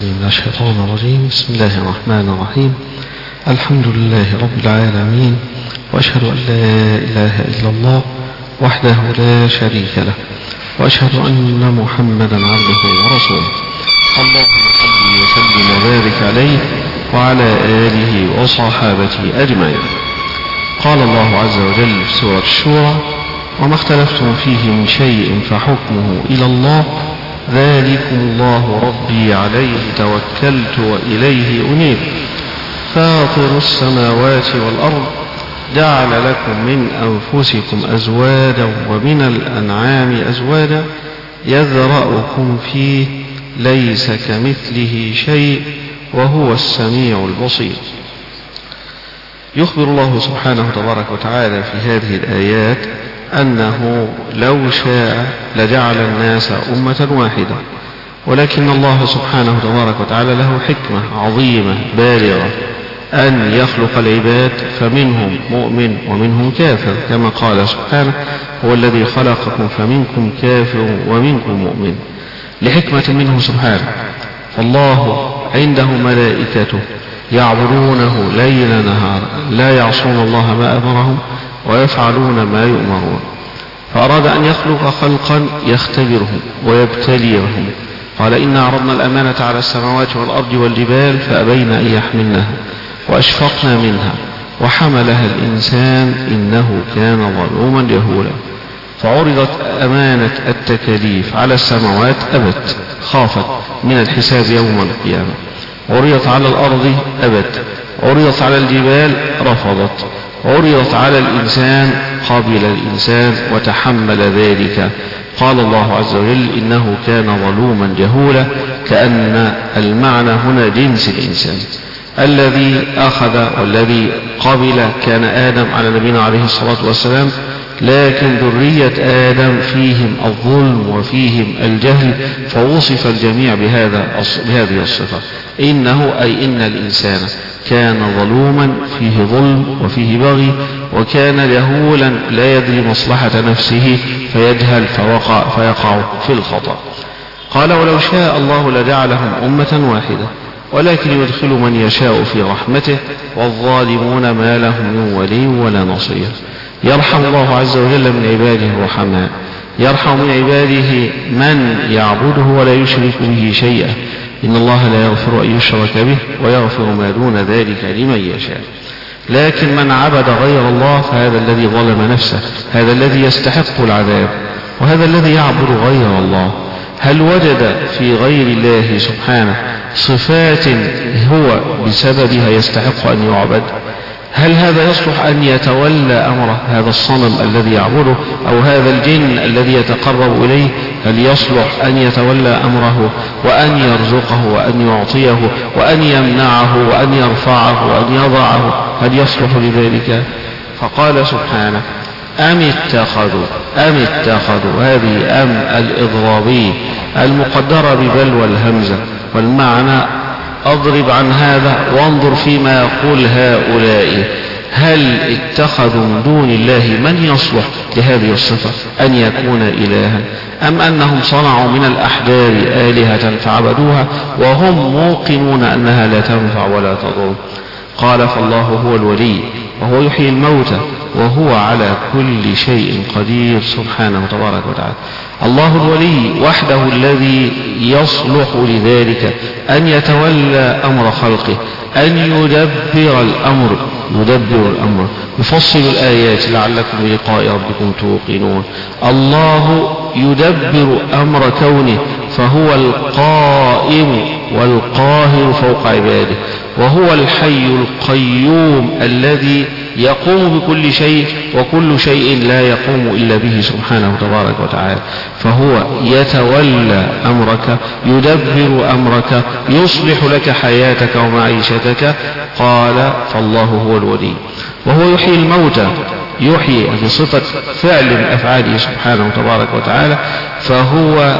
من الشيطان الرجيم. بسم الله الرحمن الرحيم. الحمد لله رب العالمين، وأشهد أن لا إله إلا الله وحده لا شريك له، وأشهد أن محمدا عبده ورسوله. اللهم صل وسلم وبارك عليه وعلى آله وصحابته أجمعين. قال الله عز وجل في سورة الشورى: وما اختلفتم فيه من شيء فحكمه إلى الله، ذلكم الله ربي عليه توكلت وإليه أنيب، فاطر السماوات والأرض، جعل لكم من أنفسكم أزواجا ومن الأنعام أزواجا يذرأكم فيه، ليس كمثله شيء وهو السميع البصير. يخبر الله سبحانه تبارك وتعالى في هذه الآيات أنه لو شاء لجعل الناس أمة واحدة، ولكن الله سبحانه تبارك وتعالى له حكمة عظيمة بالغة أن يخلق العباد فمنهم مؤمن ومنهم كافر، كما قال سبحانه: هو الذي خلقكم فمنكم كافر ومنكم مؤمن، لحكمة منه سبحانه. فالله عنده ملائكته يعبدونه ليل نهار، لا يعصون الله ما أمرهم ويفعلون ما يؤمرون، فأراد أن يخلق خلقا يختبرهم ويبتليهم. قال: إنا عرضنا الأمانة على السماوات والأرض والجبال فأبين أن يحملنها وأشفقنا منها وحملها الإنسان إنه كان ظلوما جهولا. فعرضت أمانة التكاليف على السماوات أبت، خافت من الحساب يوم القيامة. عرضت على الأرض أبت، عرضت على الجبال رفضت، عرضت على الإنسان قبل الإنسان وتحمل ذلك. قال الله عز وجل: إنه كان ظلوما جهولا، كأن المعنى هنا جنس الإنسان الذي أخذ والذي قبل كان آدم على نبينا عليه الصلاة والسلام، لكن ذرية آدم فيهم الظلم وفيهم الجهل، فوصف الجميع بهذه الصفة. إنه أي إن الإنسان كان ظلوما، فيه ظلم وفيه بغي، وكان جهولا لا يدري مصلحة نفسه فيجهل فيقع في الخطأ. قال: ولو شاء الله لجعلهم أمة واحدة، ولكن يدخل من يشاء في رحمته، والظالمون ما لهم من ولي ولا نصير. يرحم الله عز وجل من عباده الرحماء، يرحم من عباده من يعبده ولا يشرك به شيئا. إن الله لا يغفر أن يشرك به ويغفر ما دون ذلك لمن يشاء. لكن من عبد غير الله فهذا الذي ظلم نفسه، هذا الذي يستحق العذاب، وهذا الذي يعبد غير الله. هل وجد في غير الله سبحانه صفات هو بسببها يستحق أن يعبد؟ هل هذا يصلح أن يتولى أمره، هذا الصنم الذي يعبده أو هذا الجن الذي يتقرب إليه؟ هل يصلح أن يتولى أمره وأن يرزقه وأن يعطيه وأن يمنعه وأن يرفعه وأن يضعه؟ هل يصلح لذلك؟ فقال سبحانه: أم اتخذوا هذه أم الإضرابية المقدرة ببل والهمزة، والمعنى أضرب عن هذا وانظر فيما يقول هؤلاء. هل اتخذوا من دون الله من يصلح لهذه الصفة أن يكون إلها، أم أنهم صنعوا من الأحجار آلهة فعبدوها وهم موقنون أنها لا تنفع ولا تضر؟ قال: فالله هو الولي، وهو يحيي الموتى، وهو على كل شيء قدير سبحانه تبارك وتعالى. الله الولي وحده الذي يصلح لذلك، أن يتولى أمر خلقه، أن يدبر الأمر، يفصل الآيات لعلكم بلقاء ربكم توقنون. الله يدبر أمر كونه، فهو القائم والقاهر فوق عباده، وهو الحي القيوم الذي يقوم بكل شيء، وكل شيء لا يقوم إلا به سبحانه تبارك وتعالى. فهو يتولى أمرك، يدبر أمرك، يصلح لك حياتك ومعيشتك. قال: فالله هو الولي، وهو يحيي الموتى، يحيي بصفة فعل من أفعاله سبحانه تبارك وتعالى، فهو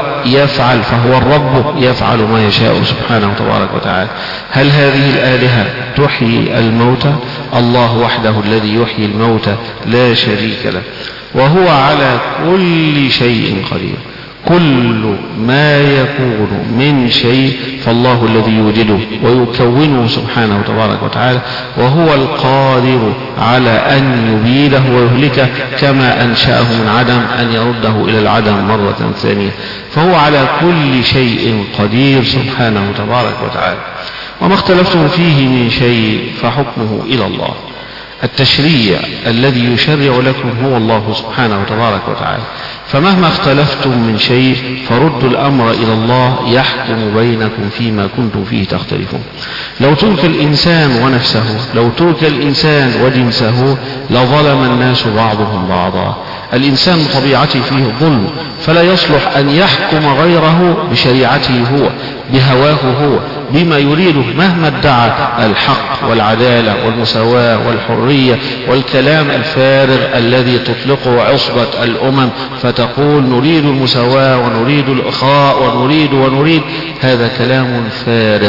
الرب يفعل ما يشاء سبحانه تبارك وتعالى. هل هذه الآلهة تحيي الموتى؟ الله وحده الذي يحيي الموتى لا شريك له، وهو على كل شيء قدير. كل ما يكون من شيء فالله الذي يوجده ويكونه سبحانه تبارك وتعالى، وهو القادر على أن يبيده ويهلكه كما أنشأه من عدم أن يرده إلى العدم مرة ثانية، فهو على كل شيء قدير سبحانه تبارك وتعالى. وما اختلفتم فيه من شيء فحكمه إلى الله. التشريع الذي يشرع لكم هو الله سبحانه تبارك وتعالى، فمهما اختلفتم من شيء فردوا الأمر إلى الله يحكم بينكم فيما كنتم فيه تختلفون. لو ترك الإنسان ونفسه، لو ترك الإنسان وجنسه لظلم الناس بعضهم بعضا. الإنسان بطبيعته فيه الظلم، فلا يصلح أن يحكم غيره بشريعته هو، بهواه هو، بما يريده، مهما ادعى الحق والعدالة والمساواة والحرية والكلام الفارغ الذي تطلقه عصبة الأمم فتقول نريد المساواة ونريد الإخاء ونريد. هذا كلام فارغ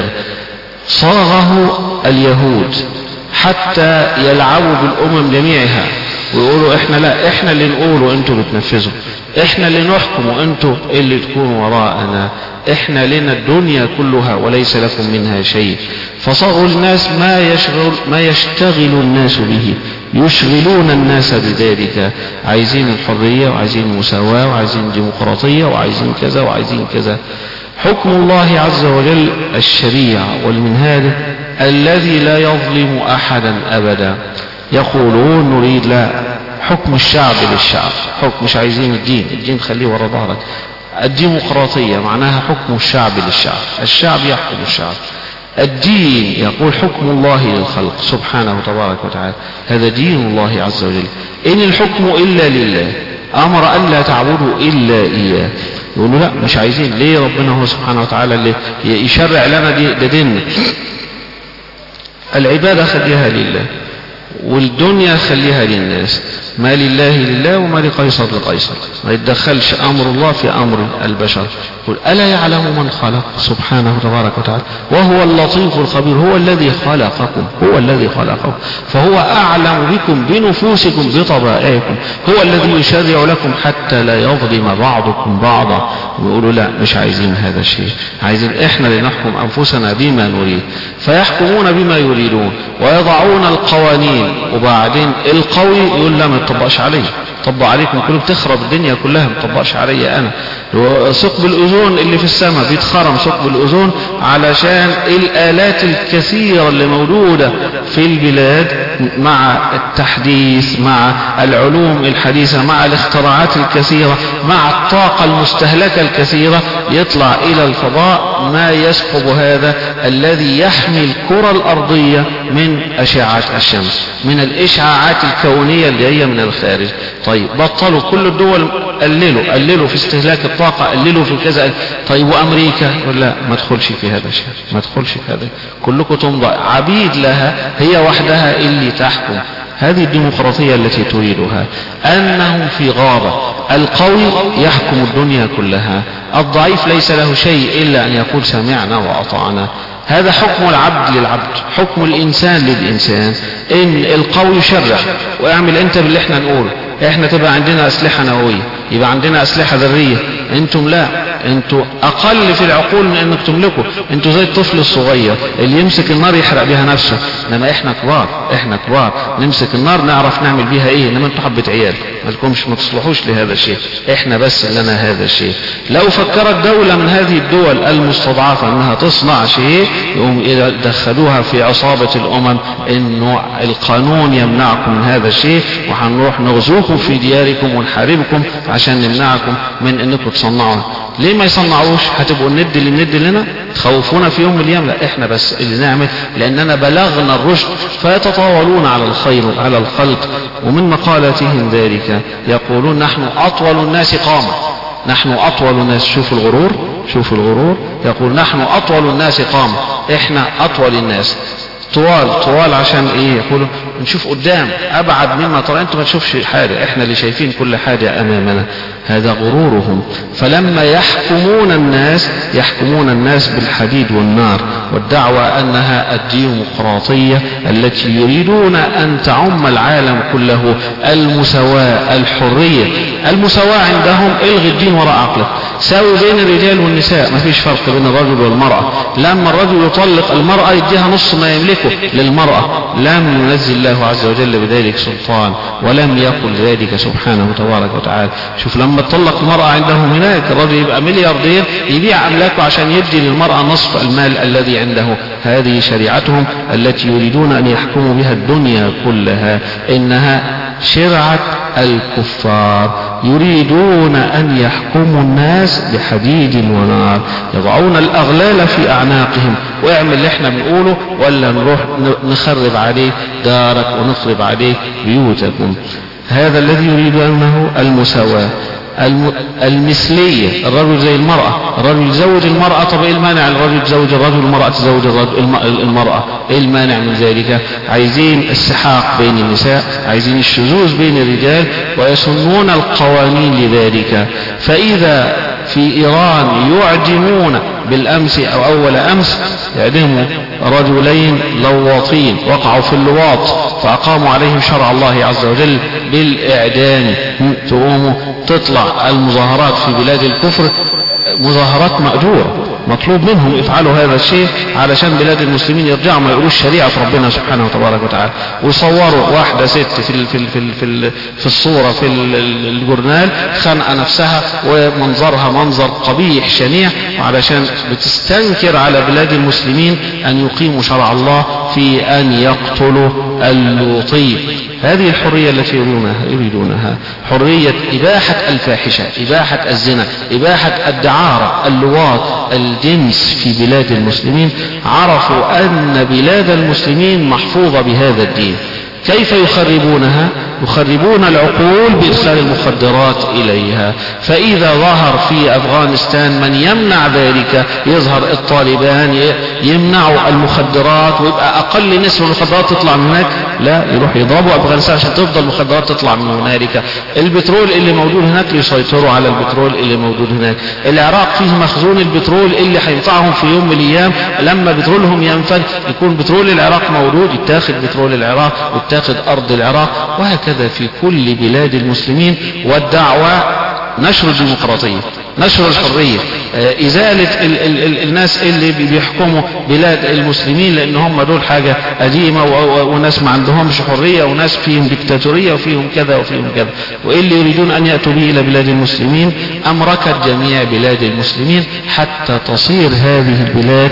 صاغه اليهود حتى يلعبوا بالأمم جميعها ويقولوا احنا لا، احنا اللي نقول وانتوا بتنفذوا، احنا اللي نحكم وانتوا اللي تكونوا وراءنا، احنا لنا الدنيا كلها وليس لكم منها شيء. فصاروا الناس ما يشتغل الناس به، يشغلون الناس بذلك، عايزين الحرية وعايزين المساواة وعايزين الديمقراطية وعايزين كذا وعايزين كذا. حكم الله عز وجل الشريعة والمنهاج الذي لا يظلم أحدا أبدا. يقولون نريد لا، حكم الشعب للشعب، حكم مش عايزين الدين خليه ورا ظهرك. الديمقراطية معناها حكم الشعب للشعب، الشعب يحكم الشعب. الدين يقول حكم الله للخلق سبحانه تبارك وتعالى، هذا دين الله عز وجل. إن الحكم إلا لله، أمر أن لا تعبدوا إلا إياه. يقولوا لا مش عايزين، ليه؟ ربنا هو سبحانه وتعالى اللي يشرع لنا ده ديننا. العبادة خليها لله والدنيا خليها للناس، ما لله لله وما لقيصر لقيصر، ما يتدخلش أمر الله في أمر البشر. قل ألا يعلم من خلق سبحانه تبارك وتعالى وهو اللطيف الخبير، هو الذي خلقكم، هو الذي خلقكم، فهو أعلم بكم بنفوسكم بطبائعكم، هو الذي يشرع لكم حتى لا يظلم بعضكم بعضا. ويقولوا لا مش عايزين هذا الشيء، عايزين احنا لنحكم أنفسنا بما نريد، فيحكمون بما يريدون ويضعون القوانين، وبعدين القوي يقول لا ما تطبقش عليه، طبق عليكم كله، بتخرب الدنيا كلها، ما تطبقش علي انا. ثقب الاوزون اللي في السماء بيتخرم ثقب الاوزون علشان الالات الكثيره اللي موجوده في البلاد مع التحديث، مع العلوم الحديثه، مع الاختراعات الكثيره، مع الطاقه المستهلكه الكثيره، يطلع الى الفضاء ما يثقب هذا الذي يحمي الكره الارضيه من اشعه الشمس، من الاشعاعات الكونيه اللي هي من الخارج. طيب بطلوا كل الدول، قللوا في استهلاك الطاقة، قللوا في كذا. طيب وأمريكا ولا ما تدخلش في هذا الشيء، ما تدخلش في هذا، كلكم تمضى عبيد لها، هي وحدها اللي تحكم. هذه الديمقراطية التي تريدها أنهم في غابة، القوي يحكم الدنيا كلها، الضعيف ليس له شيء إلا أن يقول سمعنا وأطعنا. هذا حكم العبد للعبد، حكم الإنسان للإنسان، إن القوي يشرع ويعمل أنت باللي احنا نقوله. احنا تبقى عندنا أسلحة نووية، يبقى عندنا أسلحة ذرية، انتم لا، انتم أقل في العقول من أنك تملكوا، انتم زي الطفل الصغير اللي يمسك النار يحرق بها نفسه، انما احنا كبار نمسك النار نعرف نعمل بها ايه، انما انتم حبة عيال ما تصلحوش لهذا الشيء، احنا بس لنا هذا الشيء. لو فكرت دولة من هذه الدول المستضعفة انها تصنع شيء، يقوم دخلوها في عصابة الأمم انه القانون يمنعكم من هذا الشيء، وهنروح نغزوكم في دياركم ونحاربكم عشان نمنعكم من انكم تصنعوا. ليه ما يصنعوش؟ هتبقوا الند لنا، تخوفونا في يوم من الايام؟ لا احنا بس اللي نعمل، لاننا بلغنا الرشد، فيتطاولون على الخير على الخلق. ومن مقالاتهم ذلك يقولون نحن اطول الناس قامة، نحن اطول الناس. شوفوا الغرور، يقول نحن اطول الناس قامة، احنا اطول الناس. طوال عشان ايه؟ يقولوا نشوف قدام ابعد مما ترى، انتوا ما تشوفش حاجة، احنا اللي شايفين كل حاجة امامنا. هذا غرورهم. فلما يحكمون الناس بالحديد والنار، والدعوة انها الديمقراطية التي يريدون ان تعم العالم كله، المساواة، الحرية. المساواة عندهم الغي الدين وراء عقلك، ساوي بين الرجال والنساء، ما فيش فرق بين الرجل والمرأة. لما الرجل يطلق المرأة يديها نص ما يملكه للمرأة. لم ينزل الله عز وجل بذلك سلطان، ولم يقل ذلك سبحانه تبارك وتعالى. شوف لما تطلق المرأة عندهم هناك، الرجل يبقى ملياردير يبيع أملاكه عشان يدي للمرأة نصف المال الذي عنده. هذه شريعتهم التي يريدون أن يحكموا بها الدنيا كلها، إنها شرعة الكفار. يريدون أن يحكموا الناس بحديد ونار، يضعون الأغلال في أعناقهم، واعمل اللي احنا بنقوله ولا نروح نخرب عليك دارك ونخرب عليك بيوتكم. هذا الذي يريد أنه المساواة، المثلية. الرجل زي المرأة، الرجل يزوج المرأة، طب ايه المانع الرجل يتزوج الرجل والمرأة تزوج المرأة؟ ايه المانع من ذلك؟ عايزين السحاق بين النساء، عايزين الشذوذ بين الرجال، ويسنون القوانين لذلك. فإذا في إيران يعدمون بالأمس أو أول أمس يعدموا رجلين لواطين وقعوا في اللواط، فأقاموا عليهم شرع الله عز وجل بالإعدام. تقوموا تطلع المظاهرات في بلاد الكفر، مظاهرات مأجورة، مطلوب منهم يفعلوا هذا الشيء علشان بلاد المسلمين يرجعوا ما يقولوش شريعة ربنا سبحانه وتبارك وتعالى. ويصوروا واحدة ست في الصورة في الجورنال خانقة نفسها ومنظرها منظر قبيح شنيع، علشان بتستنكر على بلاد المسلمين أن يقيموا شرع الله في أن يقتلوا اللوطي. هذه الحرية التي يريدونها حرية إباحة الفاحشة، إباحة الزنا، إباحة الدعارة، اللواط، الجنس في بلاد المسلمين. عرفوا أن بلاد المسلمين محفوظة بهذا الدين. كيف يخربونها؟ يخربون العقول بإدخال المخدرات إليها. فإذا ظهر في أفغانستان من يمنع ذلك، يظهر الطالبان يمنعوا المخدرات ويبقى أقل نسبة المخدرات تطلع من هناك، لا، يروح يضربوا أفغانستان عشان تفضل المخدرات تطلع من هنالك. البترول اللي موجود هناك يسيطروا على البترول اللي موجود هناك. العراق فيه مخزون البترول اللي هينفعهم في يوم من الأيام لما بترولهم ينفد، يكون بترول العراق موجود، يتاخد بترول العراق ويتاخد أرض العراق. وهكذا في كل بلاد المسلمين. والدعوة نشر الديمقراطية، نشر الحرية، إزالة الناس اللي بيحكموا بلاد المسلمين، لأن هم دول حاجة قديمة وناس ما عندهمش حرية، وناس فيهم ديكتاتورية وفيهم كذا وفيهم كذا. واللي يريدون أن يأتوا به إلى بلاد المسلمين أمركت جميع بلاد المسلمين حتى تصير هذه البلاد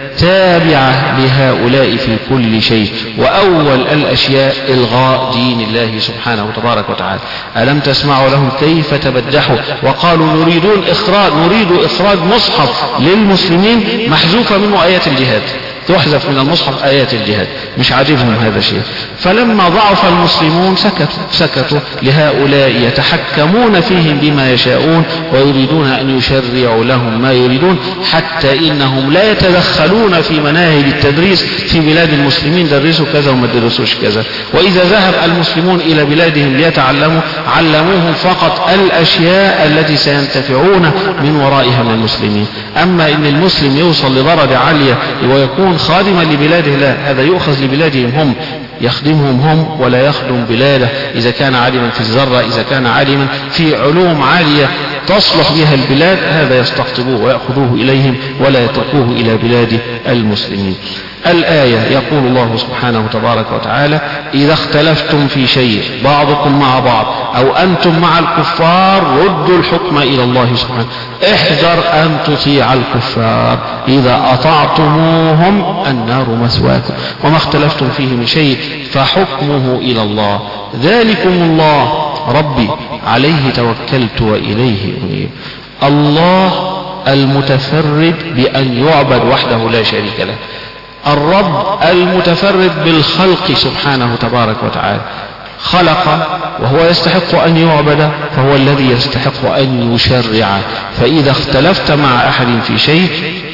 تابعة لهؤلاء في كل شيء. وأول الأشياء إلغاء دين الله سبحانه وتبارك وتعالى. ألم تسمعوا لهم كيف تبجحوا وقالوا نريد إخراج مصحف للمسلمين محذوفة منه آيات الجهاد، تحذف من المصحف آيات الجهاد، مش عاجبهم هذا الشيء. فلما ضعف المسلمون سكتوا لهؤلاء يتحكمون فيهم بما يشاءون ويريدون أن يشرعوا لهم ما يريدون، حتى إنهم لا يتدخلون في مناهج التدريس في بلاد المسلمين، درسوا كذا وما درسوش كذا. وإذا ذهب المسلمون إلى بلادهم ليتعلموا علموهم فقط الأشياء التي سينتفعون من ورائها من المسلمين. أما إن المسلم يوصل لدرجة عالية ويكون خادما لبلاده، لا، هذا يؤخذ لبلادهم هم، يخدمهم هم ولا يخدم بلاده. إذا كان عالما في الذرة، إذا كان عالما في علوم عالية تصلح بها البلاد، هذا يستقطبوه ويأخذوه إليهم ولا يتركوه إلى بلاد المسلمين. الآية يقول الله سبحانه وتبارك وتعالى إذا اختلفتم في شيء بعضكم مع بعض أو أنتم مع الكفار ردوا الحكم إلى الله سبحانه. احذر أن تطيع الكفار، إذا أطعتموهم النار مثواكم وما اختلفتم فيه من شيء فحكمه إلى الله ذلكم الله ربي عليه توكلت وإليه أنيب. الله المتفرد بأن يعبد وحده لا شريك له، الرب المتفرد بالخلق سبحانه تبارك وتعالى، خلق وهو يستحق أن يعبد، فهو الذي يستحق أن يشرع. فإذا اختلفت مع أحد في شيء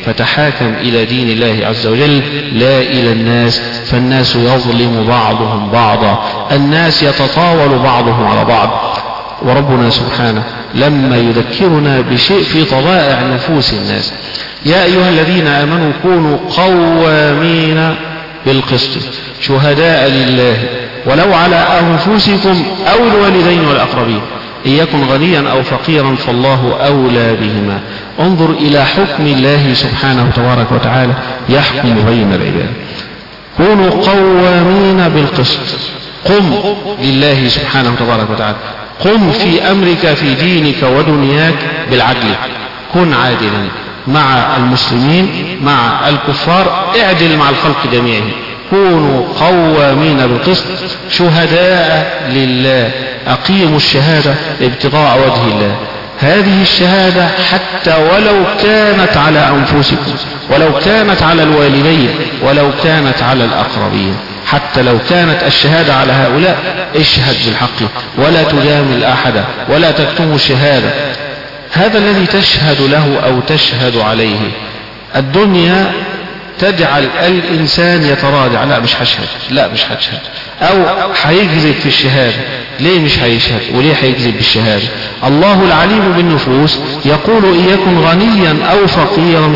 فتحاكم إلى دين الله عز وجل لا إلى الناس، فالناس يظلم بعضهم بعضا، الناس يتطاول بعضهم على بعض. وربنا سبحانه لما يذكرنا بشيء في طبائع نفوس الناس: يا أيها الذين آمنوا كونوا قوامين بالقسط شهداء لله ولو على أنفسكم أو الوالدين والأقربين إن يكن غنيا أو فقيرا فالله أولى بهما. انظر إلى حكم الله سبحانه تبارك وتعالى يحكم بين العباد. كونوا قوامين بالقسط، قم لله سبحانه تبارك وتعالى، قم في أمرك في دينك ودنياك بالعدل، كن عادلا مع المسلمين مع الكفار، اعدل مع الخلق جميعهم. كونوا قوامين بالقسط شهداء لله، أقيموا الشهادة ابتغاء وجه الله. هذه الشهادة حتى ولو كانت على أنفسكم، ولو كانت على الوالدين، ولو كانت على الأقربين، حتى لو كانت الشهادة على هؤلاء اشهد بالحق ولا تجامل أحدا ولا تكتم الشهادة. هذا الذي تشهد له أو تشهد عليه. الدنيا تجعل الإنسان يتراجع، لا مش هشهد، لا مش هشهد، أو هيكذب في الشهادة، ليه مش هيشهد وليه هيكذب بالشهادة؟ الله العليم بالنفوس يقول إن يكن غنيا أو فقيرا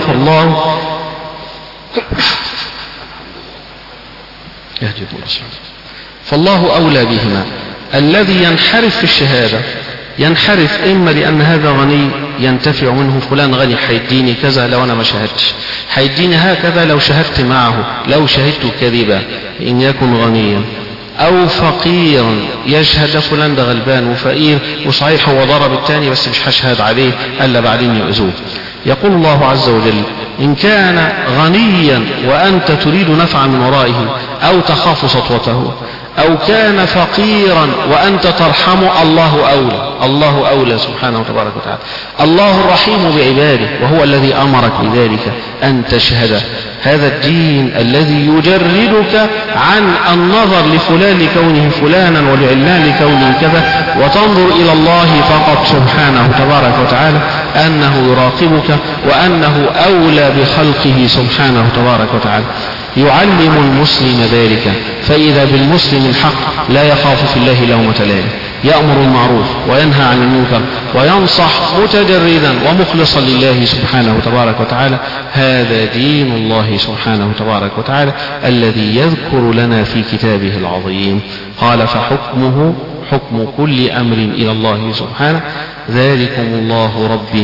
فالله أولى بهما. الذي ينحرف في الشهادة ينحرف إما لأن هذا غني ينتفع منه، فلان غني هيديني كذا لو أنا ما شهدتش، هيديني هكذا لو شهدت معه، لو شهدت كذبا إن يكن غنيا، أو فقيرا يشهد فلان ده غلبان وفقير وصحيح هو ضرب التاني بس مش هشهد عليه ألا بعدين يؤذوه. يقول الله عز وجل: إن كان غنيا وأنت تريد نفعا من ورائه أو تخاف سطوته، أو كان فقيرا وأنت ترحمه، الله أولى، الله أولى سبحانه وتبارك وتعالى. الله الرحيم بعباده وهو الذي أمرك بذلك أن تشهد. هذا الدين الذي يجردك عن النظر لفلان لكونه فلانا ولعلان لكونه كذا، وتنظر إلى الله فقط سبحانه تبارك وتعالى أنه يراقبك وأنه أولى بخلقه سبحانه تبارك وتعالى. يعلم المسلم ذلك، فإذا بالمسلم الحق لا يخاف في الله لومة لائم، يأمر المعروف وينهى عن المنكر وينصح متجردا ومخلصا لله سبحانه تبارك وتعالى. هذا دين الله سبحانه تبارك وتعالى الذي يذكر لنا في كتابه العظيم. قال: فحكمه حكم كل أمر إلى الله سبحانه، ذلكم الله ربي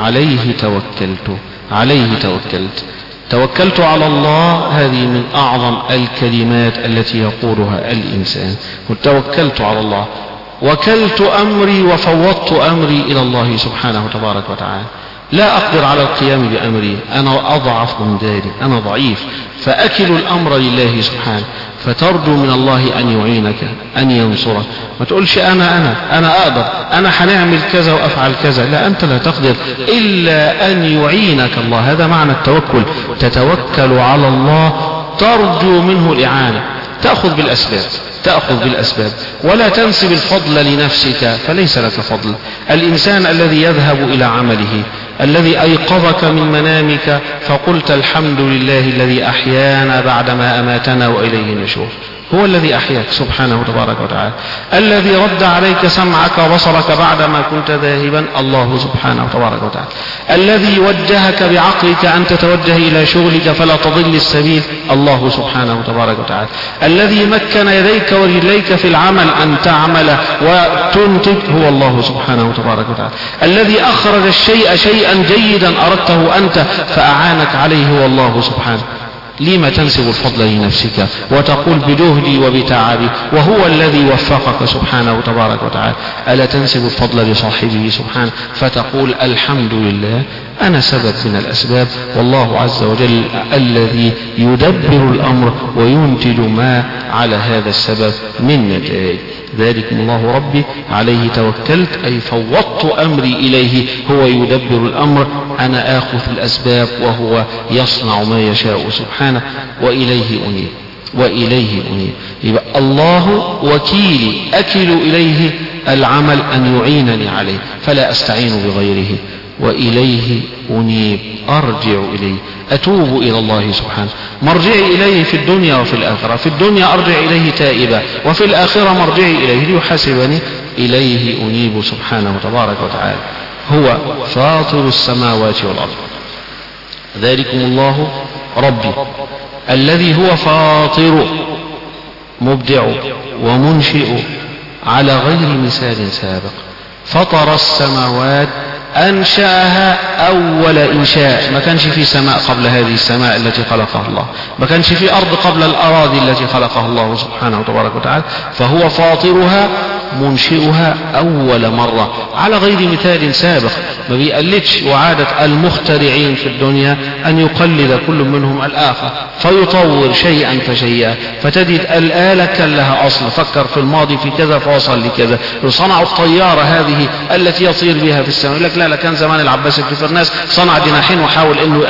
عليه توكلت على الله. هذه من أعظم الكلمات التي يقولها الإنسان، توكلت على الله، وكلت أمري وفوضت أمري إلى الله سبحانه تبارك وتعالى. لا أقدر على القيام بأمري، أنا أضعف من ذلك، أنا ضعيف، فأكل الأمر لله سبحانه، فترجو من الله أن يعينك أن ينصرك. ما تقولش أنا أقدر، أنا هنعمل كذا وأفعل كذا، لا، أنت لا تقدر إلا أن يعينك الله. هذا معنى التوكل، تتوكل على الله ترجو منه الإعانة، تأخذ بالأسباب ولا تنسب الفضل لنفسك، فليس لك فضل. الإنسان الذي يذهب إلى عمله، الذي أيقظك من منامك فقلت الحمد لله الذي أحيانا بعدما أماتنا وإليه النشور، هو الذي أحياك سبحانه تبارك وتعالى. الذي رد عليك سمعك وبصرك بعدما كنت ذاهبا، الله سبحانه تبارك وتعالى. الذي وجهك بعقلك أن تتوجه إلى شغلك فلا تضل السبيل، الله سبحانه تبارك وتعالى. الذي مكن يديك ورجليك في العمل أن تعمل وتنتج، هو الله سبحانه تبارك وتعالى. الذي أخرج الشيء شيئا جيدا أردته أنت فأعانك عليه، هو الله سبحانه. لما تنسب الفضل لنفسك وتقول بجهدي وبتعبي وهو الذي وفقك سبحانه تبارك وتعالى؟ ألا تنسب الفضل لصاحبه سبحانه فتقول الحمد لله أنا سبب من الأسباب، والله عز وجل الذي يدبر الأمر وينتج ما على هذا السبب من نتائج. ذلكم الله ربي عليه توكلت، أي فوضت أمري إليه، هو يدبر الأمر، أنا آخذ الأسباب وهو يصنع ما يشاء سبحانه، وإليه أنيب. يبقى الله وكيلي، أكل إليه العمل أن يعينني عليه، فلا أستعين بغيره. وإليه أنيب، أرجع إليه، أتوب إلى الله سبحانه. مرجعي إليه في الدنيا وفي الآخرة، في الدنيا أرجع إليه تائبا، وفي الآخرة مرجعي إليه ليحاسبني، إليه أنيب سبحانه تبارك وتعالى. هو فاطر السماوات والأرض، ذلكم الله ربي الذي هو فاطر مبدع ومنشئ على غير مثال سابق. فطر السماوات، أنشأها أول إنشاء، ما كانش في سماء قبل هذه السماء التي خلقها الله، ما كانش في أرض قبل الأراضي التي خلقها الله سبحانه تبارك وتعالى، فهو فاطرها منشئها أول مرة على غير مثال سابق. ما بيقلدش، وعادة المخترعين في الدنيا أن يقلد كل منهم الآخر فيطور شيئا فشيئا، فتجد الآلة كان لها أصل، فكر في الماضي في كذا فوصل لكذا. صنعوا الطيارة هذه التي يطير بها في السماء، يقول لك لا كان زمان العباس بن فرناس صنع جناحين وحاول انه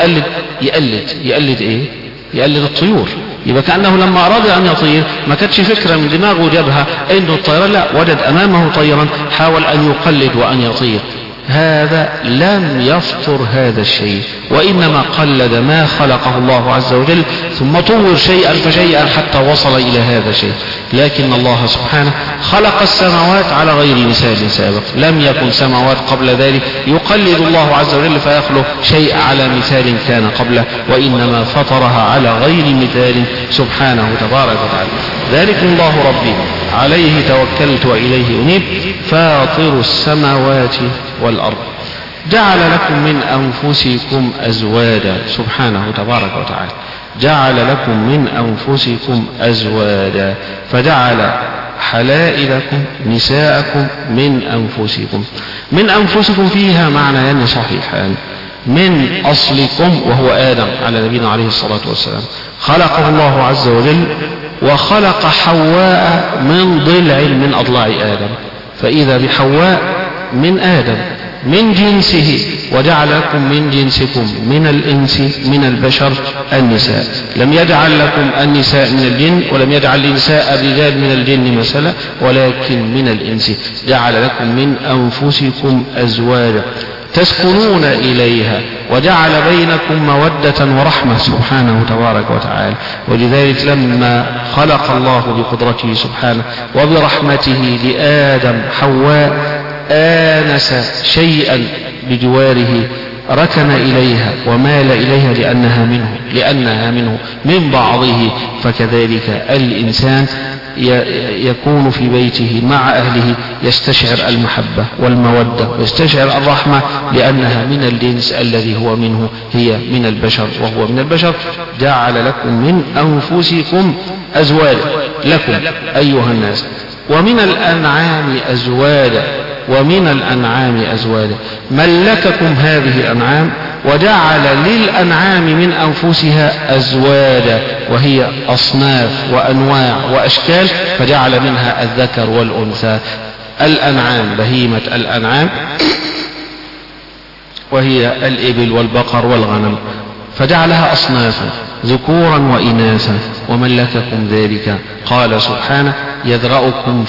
يقلد ايه؟ يقلد الطيور. يبقى كأنه لما أراد أن يطير ما كانتش فكرة من دماغه جابها إنه الطيران، لا، وجد أمامه طيرا حاول أن يقلد وأن يطير. هذا لم يفطر هذا الشيء، وإنما قلد ما خلقه الله عز وجل ثم طور شيئا فشيئا حتى وصل إلى هذا الشيء. لكن الله سبحانه خلق السماوات على غير مثال سابق، لم يكن سماوات قبل ذلك يقلد الله عز وجل فيخلق شيء على مثال كان قبله، وإنما فطرها على غير مثال سبحانه تبارك وتعالى. ذلك الله ربي عليه توكلت وإليه أنيب، فاطر السماوات والأرض، جعل لكم من أنفسكم أزواجا سبحانه تبارك وتعالى، جعل لكم من أنفسكم أزواجا، فجعل حلائلكم نساءكم من أنفسكم. من أنفسكم فيها معنيان صحيحان، من أصلكم وهو آدم على نبينا عليه الصلاة والسلام، خلقه الله عز وجل، وخلق حواء من ضلع من أضلاع آدم، فإذا بحواء من آدم من جنسه، وجعل لكم من جنسكم من الإنس من البشر النساء. لم يجعل لكم النساء من الجن، ولم يجعل النساء الرجال من الجن مثلا، ولكن من الإنس. جعل لكم من أنفسكم أزواجا تسكنون إليها، وجعل بينكم مودة ورحمة سبحانه تبارك وتعالى. ولذلك لما خلق الله بقدرته سبحانه وبرحمته لآدم حواء، آنس شيئا بجواره، ركن إليها ومال إليها لأنها منه من بعضه. فكذلك الإنسان يكون في بيته مع أهله يستشعر المحبة والمودة ويستشعر الرحمة، لأنها من الجنس الذي هو منه، هي من البشر وهو من البشر. جعل لكم من أنفسكم أزواجا، لكم أيها الناس، ومن الأنعام أزواجا، ومن الأنعام أزواجا، ملككم هذه الأنعام، وجعل للأنعام من أنفسها أزواجا، وهي أصناف وأنواع وأشكال، فجعل منها الذكر والأنثى. الأنعام بهيمة الأنعام وهي الإبل والبقر والغنم، فجعلها أصنافا ذكورا وإناثا، وملككم ذلك. قال سبحانه يذرأكم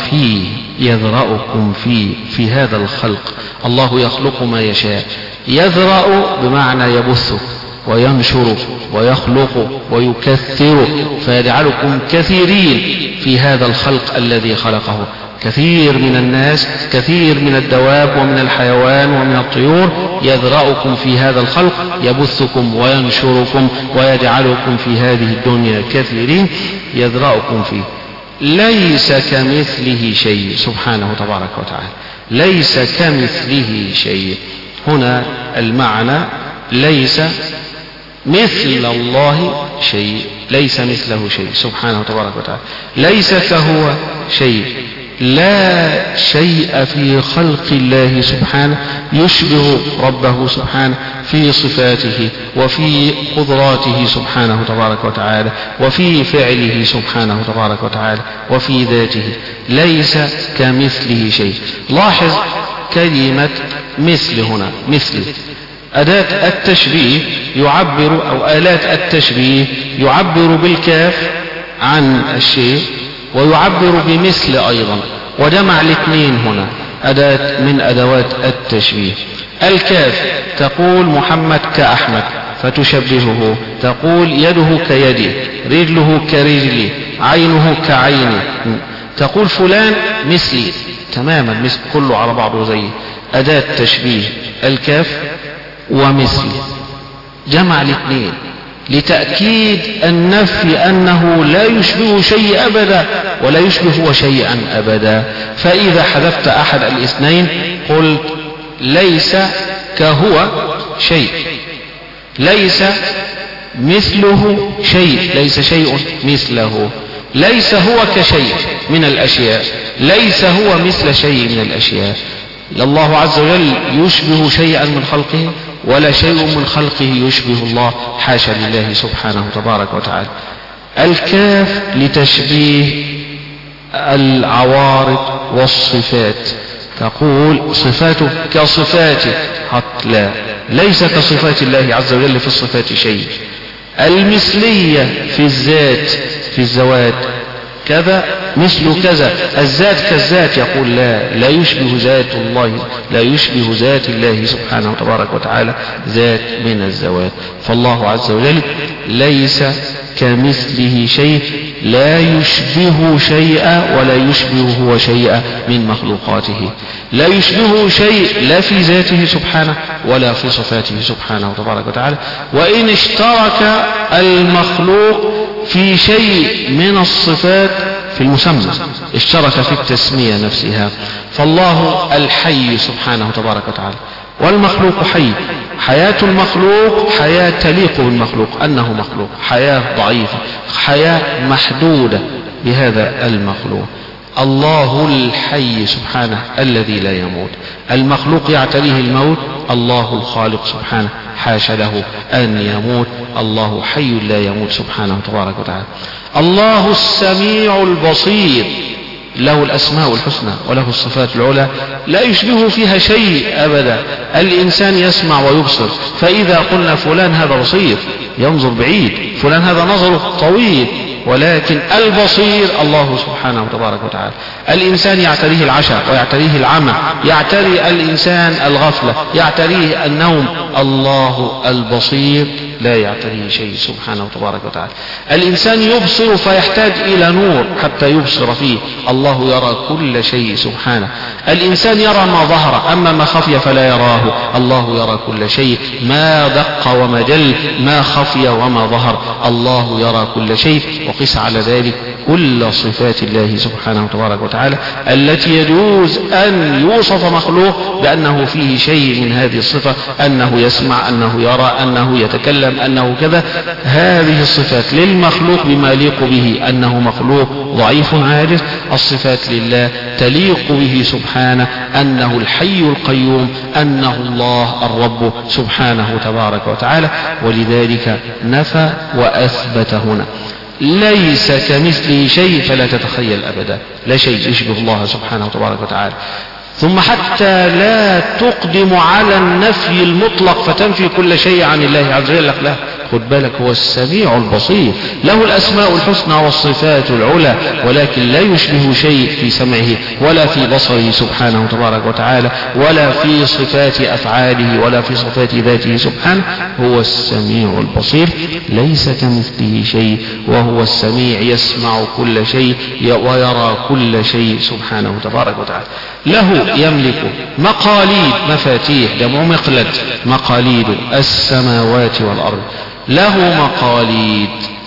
في هذا الخلق، الله يخلق ما يشاء. يذرأ بمعنى يبث وينشر ويخلق ويكثر، فيجعلكم كثيرين في هذا الخلق الذي خلقه. كثير من الناس، كثير من الدواب ومن الحيوان ومن الطيور، يذرأكم في هذا الخلق، يبثكم وينشركم ويجعلكم في هذه الدنيا كثيرين، يذرأكم فيه. ليس كمثله شيء سبحانه تبارك وتعالى، ليس كمثله شيء. هنا المعنى ليس مثل الله شيء، ليس مثله شيء سبحانه تبارك وتعالى، ليس كهو شيء. لا شيء في خلق الله سبحانه يشبه ربه سبحانه في صفاته وفي قدراته سبحانه تبارك وتعالى، وفي فعله سبحانه تبارك وتعالى، وفي ذاته. ليس كمثله شيء. لاحظ كلمة مثل هنا، مثل أداة التشبيه يعبر، أو آلات التشبيه يعبر بالكاف عن الشيء، ويعبر بمثل أيضا، وجمع الاثنين هنا أداة من أدوات التشبيه. الكاف تقول محمد كأحمد فتشبهه، تقول يده كيدي، رجله كرجلي، عينه كعيني، تقول فلان مثلي تماما، مثل كله على بعضه زيه. أداة تشبيه الكاف ومثلي، جمع الاثنين لتأكيد النفي أنه لا يشبه شيء أبدا ولا يشبه شيئا أبدا. فإذا حذفت أحد الاثنين قلت ليس كهو شيء، ليس مثله شيء، ليس شيء مثله، ليس هو كشيء من الأشياء، ليس هو مثل شيء من الأشياء. الله عز وجل يشبه شيئا من خلقه ولا شيء من خلقه يشبه الله، حاشا لله سبحانه تبارك وتعالى. الكاف لتشبيه العوارض والصفات، تقول صفاته كصفاته، لا، ليس كصفات الله عز وجل في الصفات شيء. المثلية في الذات، في الزوات كذا مثل كذا، الذات كالذات، يقول لا يشبه ذات الله، لا يشبه ذات الله سبحانه تبارك وتعالى ذات من الذوات. فالله عز وجل ليس كمثله شيء، لا يشبه شيئا ولا يشبه هو شيئا من مخلوقاته، لا يشبه شيء لا في ذاته سبحانه ولا في صفاته سبحانه تبارك وتعالى. وإن اشترك المخلوق في شيء من الصفات في المسمى، اشترك في التسمية نفسها، فالله الحي سبحانه تبارك وتعالى والمخلوق حي. حياة المخلوق حياة تليق بالمخلوق أنه مخلوق، حياة ضعيفة، حياة محدودة بهذا المخلوق. الله الحي سبحانه الذي لا يموت، المخلوق يعتريه الموت، الله الخالق سبحانه حاشا له أن يموت، الله حي لا يموت سبحانه تبارك وتعالى. الله السميع البصير، له الأسماء الحسنى وله الصفات العلى، لا يشبه فيها شيء أبدا. الإنسان يسمع ويبصر، فإذا قلنا فلان هذا بصير ينظر بعيد، فلان هذا نظره طويل، ولكن البصير الله سبحانه تبارك وتعالى. الإنسان يعتريه العشاء ويعتريه العمى، يعتري الإنسان الغفلة، يعتريه النوم، الله البصير لا يعتريه شيء سبحانه تبارك وتعالى. الإنسان يبصر فيحتاج إلى نور حتى يبصر فيه، الله يرى كل شيء سبحانه. الإنسان يرى ما ظهر، أما ما خفي فلا يراه، الله يرى كل شيء، ما دق وما جل، ما خفي وما ظهر، الله يرى كل شيء. وقس على ذلك كل صفات الله سبحانه تبارك وتعالى التي يجوز أن يوصف مخلوق بأنه فيه شيء من هذه الصفة، أنه يسمع، أنه يرى، أنه يتكلم، أنه كذا. هذه الصفات للمخلوق بما يليق به، أنه مخلوق ضعيف عاجز. الصفات لله تليق به سبحانه، أنه الحي القيوم، أنه الله الرب سبحانه تبارك وتعالى. ولذلك نفى وأثبت هنا ليس كمثله شيء، فلا تتخيل أبدا، لا شيء يشبه الله سبحانه تبارك وتعالى. ثم حتى لا تقدم على النفي المطلق فتنفي كل شيء عن الله عز وجل، لا، خد بالك، هو السميع البصير، له الأسماء الحسنى والصفات العلى، ولكن لا يشبه شيء في سمعه ولا في بصره سبحانه تبارك وتعالى، ولا في صفات أفعاله ولا في صفات ذاته سبحانه. هو السميع البصير، ليس كمثله شيء، وهو السميع، يسمع كل شيء ويرى كل شيء سبحانه تبارك وتعالى. له يملك مقاليد، مفاتيح، جمع مقلد، مقاليد السماوات والأرض، له مقاليد،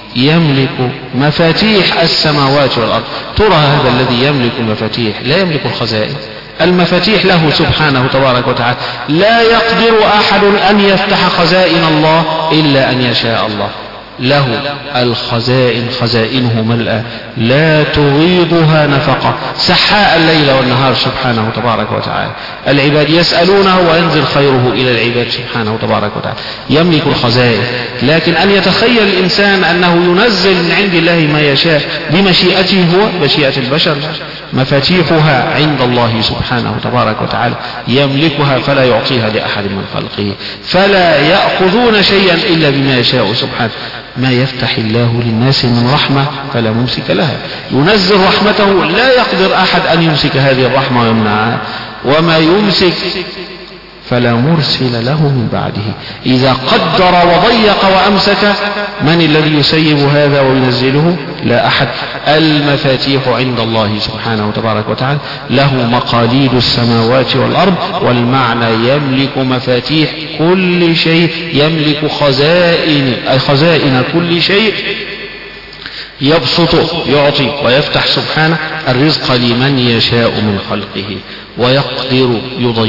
يملك مفاتيح السماوات والأرض. ترى هذا الذي يملك المفاتيح لا يملك الخزائن، المفاتيح له سبحانه تبارك وتعالى، لا يقدر أحد أن يفتح خزائن الله إلا أن يشاء الله. له الخزائن، خزائنه ملأى لا تغيضها نفقة، سحاء الليل والنهار سبحانه تبارك وتعالى. العباد يسألونه وينزل خيره إلى العباد سبحانه تبارك وتعالى، يملك الخزائن. لكن أن يتخيل الإنسان أنه ينزل من عند الله ما يشاء بمشيئته هو، مشيئة البشر، مفاتيحها عند الله سبحانه تبارك وتعالى، يملكها فلا يعطيها لأحد من خلقه، فلا يأخذون شيئا إلا بما يشاء سبحانه. ما يفتح الله للناس من رحمة فلا ممسك لها، ينزل رحمته، لا يقدر أحد أن يمسك هذه الرحمة ويمنعها، وما يمسك فلا مرسل له من بعده. إذا قدر وضيق وأمسك، من الذي يسيب هذا وينزله؟ لا أحد. المفاتيح عند الله سبحانه وتبارك وتعالى، له مقاليد السماوات والأرض، والمعنى يملك مفاتيح كل شيء، يملك خزائن كل شيء، يبسط يعطي ويفتح سبحانه الرزق لمن يشاء من خلقه، ويقدر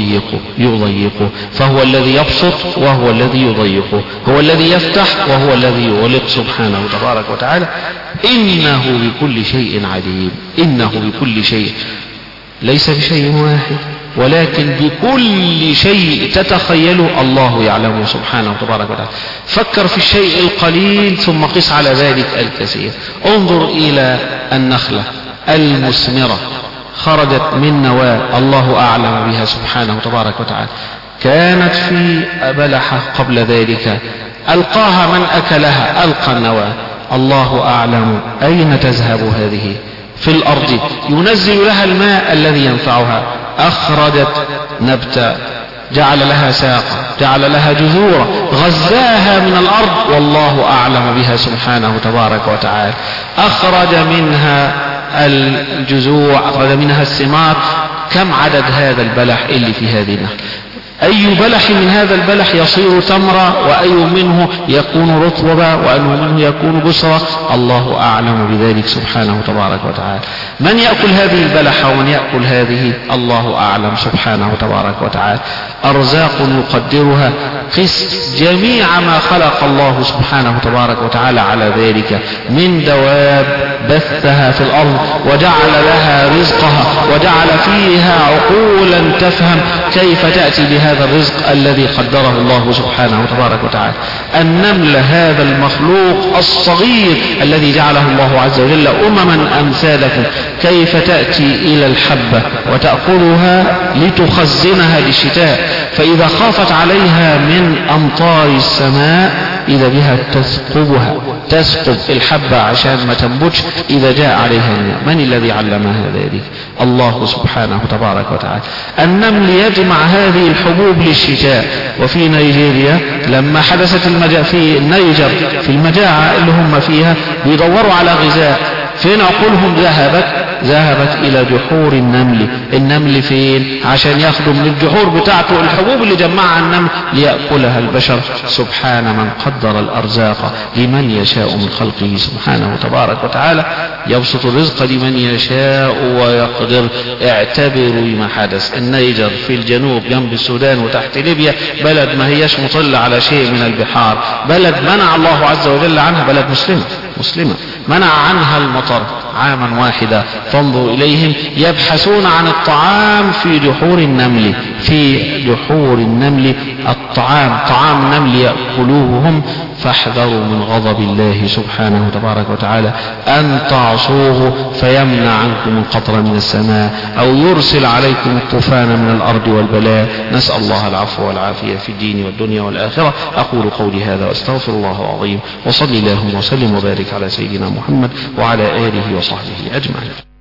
يضيقه، فهو الذي يبسط وهو الذي يضيقه، هو الذي يفتح وهو الذي يغلق سبحانه تبارك وتعالى. إنه بكل شيء عليم. إنه بكل شيء، ليس بشيء واحد، ولكن بكل شيء تتخيله الله يعلمه سبحانه تبارك وتعالى. فكر في الشيء القليل ثم قس على ذلك الكثير. انظر إلى النخلة المثمرة، خرجت من نواة الله أعلم بها سبحانه تبارك وتعالى، كانت في بلحة قبل ذلك، ألقاها من أكلها، ألقى النواة، الله أعلم أين تذهب هذه في الأرض، ينزل لها الماء الذي ينفعها، أخرجت نبتا، جعل لها ساقا، جعل لها جذورا، غزاها من الأرض، والله أعلم بها سبحانه تبارك وتعالى. أخرج منها الجذوع، أخرج منها الثمار. كم عدد هذا البلح اللي في هذه النخلة؟ أي بلح من هذا البلح يصير تمرة، وأي منه يكون رطبا، وأي منه يكون بصرة؟ الله أعلم بذلك سبحانه تبارك وتعالى. من يأكل هذه البلحة ومن يأكل هذه؟ الله أعلم سبحانه تبارك وتعالى. أرزاق يقدرها. قس جميع ما خلق الله سبحانه تبارك وتعالى على ذلك من دواب بثها في الأرض، وجعل لها رزقها، وجعل فيها عقولا تفهم كيف تأتي بهذا الرزق الذي قدره الله سبحانه تبارك وتعالى. النمل هذا المخلوق الصغير الذي جعله الله عز وجل أمما أمثالكم، كيف تأتي إلى الحبة وتأكلها لتخزنها للشتاء، فإذا خافت عليها من أمطار السماء إذا بها تسقب الحبة عشان ما تنبتش إذا جاء عليها الماء. من الذي علمها ذلك؟ الله سبحانه تبارك وتعالى. النمل يجمع هذه الحبوب للشتاء. وفي نيجيريا لما حدثت في النيجر في المجاعة اللي هم فيها، بيدوروا على غذاء، فين عقولهم ذهبت إلى جحور النمل فين؟ عشان ياخدوا من الجحور بتاعته الحبوب اللي جمعها النمل ليأكلها البشر. سبحان من قدر الأرزاق لمن يشاء من خلقه سبحانه تبارك وتعالى، يبسط الرزق لمن يشاء ويقدر. اعتبروا ما حدث. النيجر في الجنوب جنب السودان وتحت ليبيا، بلد ما هيش مطلة على شيء من البحار، بلد منع الله عز وجل عنها، بلد مسلمة منع عنها المطر عاما واحدا. فانظروا إليهم يبحثون عن الطعام في جحور النمل، الطعام طعام النمل يأكلوه هم. فاحذروا من غضب الله سبحانه تبارك وتعالى أن تعصوه فيمنع عنكم القطر من السماء، أو يرسل عليكم الطوفان من الأرض والبلاء. نسأل الله العفو والعافية في الدين والدنيا والآخرة. أقول قولي هذا وأستغفر الله العظيم، وصلي اللهم وسلم وبارك على سيدنا محمد وعلى آله وصحبه أجمعين.